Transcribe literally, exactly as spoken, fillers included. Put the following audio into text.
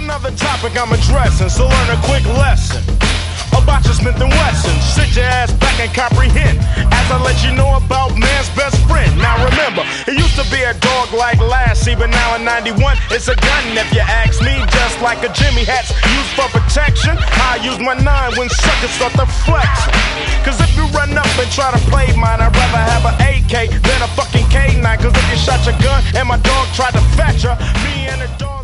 another topic I'm addressing, so learn a quick lesson about your Smith and Wesson. Sit your ass back and comprehend as I let you know about man's best friend. Now remember, it used to be a dog like Lassie, but now in ninety-one it's a gun if you ask me. Just like a Jimmy hat's used for protection, I use my nine when suckers start to flex. Cause if you run up and try to play mine, I'd rather have an A K than a fucking K nine. Cause if you shot your gun and my dog tried to fetch her, me and the dog